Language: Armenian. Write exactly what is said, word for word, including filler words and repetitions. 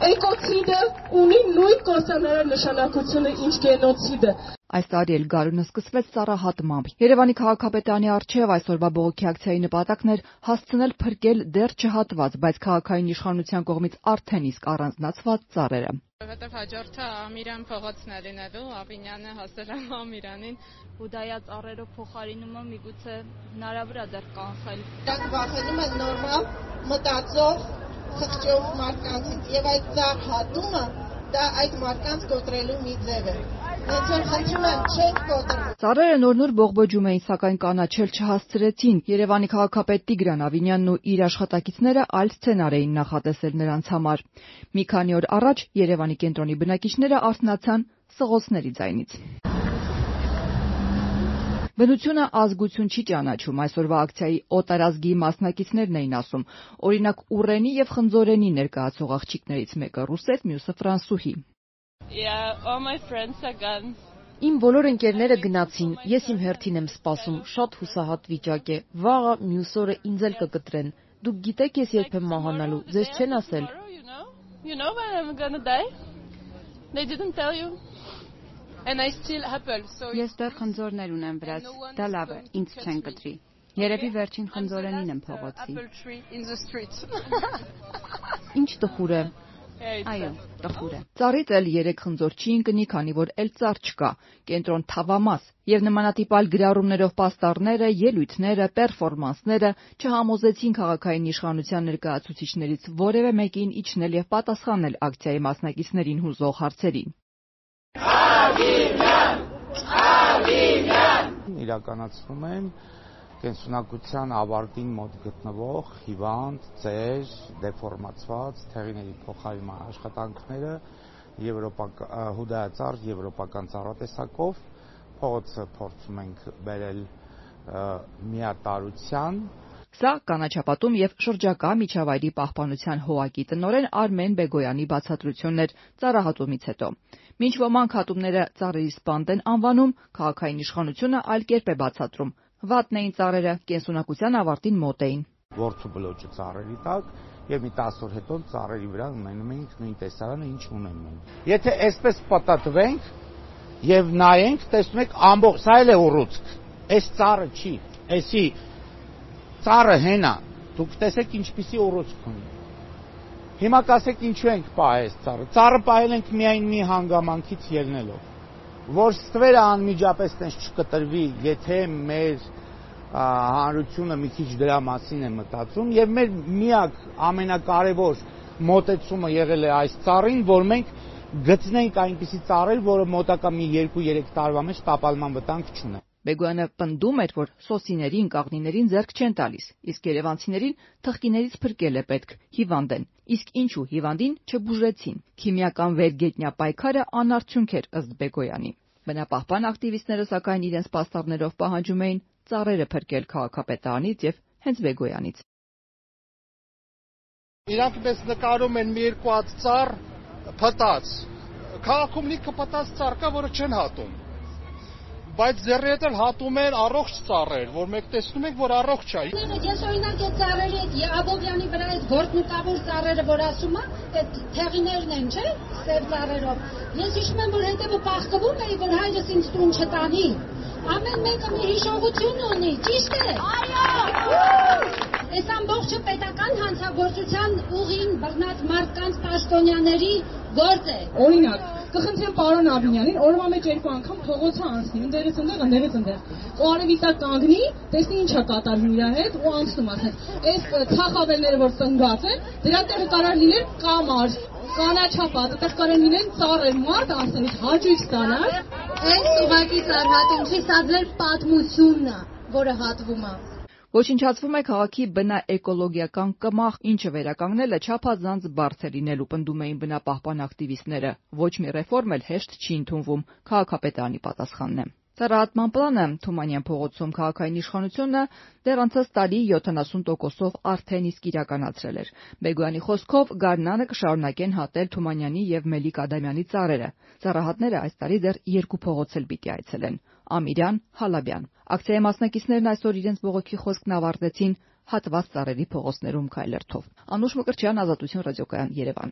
էկոցիդը ունի նույն կործանարար նշանակությունը, ինչ գենոցիդը։ Այս տարի էլ գարունը սկսվեց ծառահատմամբ։ Երևանի քաղաքապետարանի առջև այսօրվա բողոքի ակցիայի նպատակն էր հասցնել փրկել դեռ չհատված, բայց քաղաքային իշխանության կողմից արդեն իսկ առանձնացված ծառերը։ Որովհետև հաջորդը Ամիրան փողոցն է լինելու, Աբինյանը հասել է Ամիրանին, ու դա յա ծառերով փոխարինումը միգուցե հնարավոր է դեռ կանխել։ Դրանք վախենում են նորմալ մտածող խղճով մարդկանցից, եւ այդ ծառ հատումը դա այդ մարդկանց կոտրելու մի ձև է։ Հենց որ խնդրում եմ, չեք կոտրել։ Ծառերը նոր-նոր բողբոջում էին, սակայն կանաչել չհասցրեցին։ Երևանի քաղաքապետ Տիգրան Ավինյանն ու իր աշխատակիցները այլ սցենար էին նախատեսել նրանց համար։ Մի քանի օր առաջ Երևանի կենտրոնի բնակիչները արթնացան սղոցների ձայնից։ Բնությունը ազգություն չի ճանաչում, այսօրվա ակցիայի օտարազգի մասնակիցներն էին ասում։ Օրինակ ուռենի եւ խնձորենի ներկայացող աղջիկներից մեկը ռուսեր, մյուսը ֆրանսուհի։ Yeah, all my friends are gone. Իմ բոլոր ընկերները գնացին, ես իմ հերթին եմ սպասում, շատ հուսահատ վիճակ է, վաղը մյուս օրը ինձ էլ կկտրեն, դուք գիտեք ես երբ եմ մահանալու, ձեզ չեն ասել։ You know when I'm gonna die? They didn't tell you. And I still apple, so Ես դեռ խնձորներ ունեմ վրաս, դա լավ է, ինձ չեն կտրի։ Երևի վերջին խնձորենին եմ փողոցի։ Ինչ տխուր է։ Այո, տխուր է։ Ծառից էլ երեք խնձոր չի ընկնի, քանի որ էլ ծառ չկա։ Կենտրոն Թավամաս եւ նմանատիպ այլ գրառումներով պաստառները, ելույթները, պերֆորմանսները չհամոզեցին քաղաքային իշխանության ներկայացուցիչներից որևէ մեկին իջնել եւ պատասխանել ակցիայի մասնակիցներին հուզող հարցերին։ Աբինյան! Աբինյան! Իրականացվում են կենսունակության ավարտին մոտ գտնվող հիվանդ, ծեր, դեֆորմացված թեղիների փոխարինման աշխատանքները հուդայածառ եվրոպական ծառատեսակով փողոցը փորձում ենք բերել միատարության։ Սա կանաչապատում եւ շրջակա միջավայրի պահպանության հոակի տնօրեն Արմեն Բեգոյանի բացատրությունն էր ծառահատումից հետո։ Մինչ ոմանք հատումները ծառերի սպանդ են անվանում, քաղաքային իշխանությունը այլ կերպ է բացատրում։ Վատն էին ծառերը, կենսունակության ավարտին մոտ էին։ Որդու բլոճը ծառերի տակ եւ մի տասը օր հետո ծառերի վրա ունենում ենք նույն տեսարանը, ինչ ունեն մենք։ Եթե այսպես պատատվենք եւ նայենք, տեսնում եք ամբողջ, սա էլ է ուռուցք։ Այս ծառը չի, էսի ծառը հենա, դուք տեսեք ինչպիսի ուռուցք ունի։ Հիմա կասեք ինչու ենք պահել այս ծառը։ Ծառը պահել ենք միայն մի հանգամանքից ելնելով, որ ստվերը անմիջապես տես չկտրվի, եթե մեր հանրությունը մի քիչ դրա մասին է մտածում, եւ մեր միակ ամենակարևոր մոտեցումը եղել է այս ծառին, որ մենք գտնենք այնպիսի ծառեր, որը մոտակա մի երկու-երեք տարվա մեջ տապալման վտանգ չունեն։ Բեգոյանը պնդում էր, որ սոսիներին, կաղնիներին ձեռք չեն տալիս, իսկ երևանցիներին թղթիներից փրկել է պետք, հիվանդ են։ Իսկ ինչու հիվանդին չբուժեցին։ Քիմիական վերգետնյա պայքարը անարդյունք էր ըստ Բեգոյանի։ Բնապահպան ակտիվիստները սակայն իրենց պաստառներով պահանջում էին ծառերը փրկել քաղաքապետարանից եւ հենց Բեգոյանից։ Իրանք մեզ նկարում են մի երկու հատ ծառ փտած։ Քաղաքում լիքը փտած ծառ կա, որը չեն հատում։ Բայց ձեռի հետ էլ հատում են առողջ ծառեր, որ մենք տեսնում ենք, որ առողջ է։ Ես օրինակ այդ ծառերի հետ Աբովյանի վրա այդ գործնուկավոր ծառերը, որ ասում է, այդ թեղիներն են, չէ՞, սև ծառերով։ Ես հիշում եմ, որ հետևը պահկվում էի, որ հայրս ինձ տուն չտանի։ Ամեն մեկը մի հիշողություն ունի, ճիշտ է։ Այո։ Այս ամբողջը պետական հանցագործության ուղին բռնած մարդկանց պաշտոնյաների գործ է։ Օրինակ, կխնդրեմ պարոն Աբինյանին, օրվա մեջ երկու անգամ փողոցը անցնի, ընդերից ընդեղ, ընդերից ընդեղ։ Ու արևից կանգնի, տեսնի ինչ է կատարվում իր հետ ու անցնում ասես։ Այս թախավելները, որ ծնգած են, դրա տեղը կարող լինել կամար, կանաչապատ, այդտեղ կարող լինեն ծառեր, մարդ անցնելուց հաճույք ստանալ։ Այս ուղղակի ծառհատում չի, սա ձեր պատմությունն է, որը հատվում է։ Ոչնչացվում է քաղաքի բնաէկոլոգիական կմախ, ինչը վերականգնելը չափազանց բարդ է լինելու, պնդում էին բնապահպան ակտիվիստները։ Ոչ մի ռեֆորմ էլ հեշտ չի ընդունվում, քաղաքապետարանի պատասխանն է։ Ծառահատման պլանը Թումանյան փողոցում քաղաքային իշխանությունը դեռ անցած տարի յոթանասուն տոկոսով արդեն իսկ իրականացրել էր։ Բեգոյանի խոսքով գարնանը կշարունակեն հատել Թումանյանի եւ Մելիք Ադամյանի ծառերը։ Ծառահատները այս տարի դեռ երկու փողոց էլ պիտի այցելեն՝ Ամիրյան, Հալաբյան։ Ակցիայի մասնակիցներն այսօր իրենց բողոքի խոսքն ավարտեցին հատված ծառերի փողոցներում քայլերթով։ Անուշ Մկրտչյան, Ազատություն ռադիոկայան, Երևան։